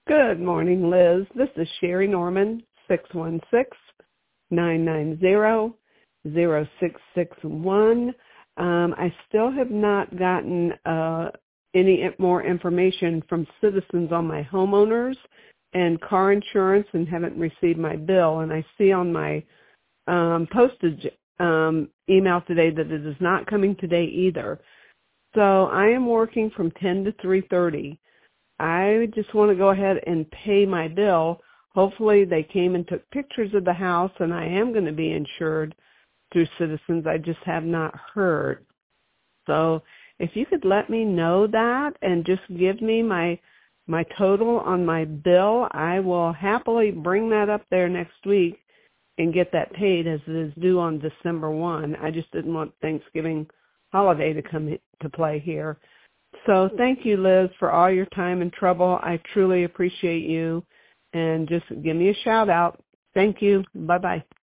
Good morning, Liz. This is Sherry Norman, 616-990-0661. I still have not gotten any more information from Citizens on my homeowners and car insurance and haven't received my bill. And I see on my postage email today that it is not coming today either. So I am working from 10 to 3:30. I just want to go ahead and pay my bill. Hopefully they came and took pictures of the house, and I am going to be insured through Citizens. I just have not heard. So if you could let me know that and just give me my total on my bill, I will happily bring that up there next week and get that paid as it is due on December 1. I just didn't want Thanksgiving holiday to come to play here. So thank you, Liz, for all your time and trouble. I truly appreciate you. And just give me a shout out. Thank you. Bye-bye.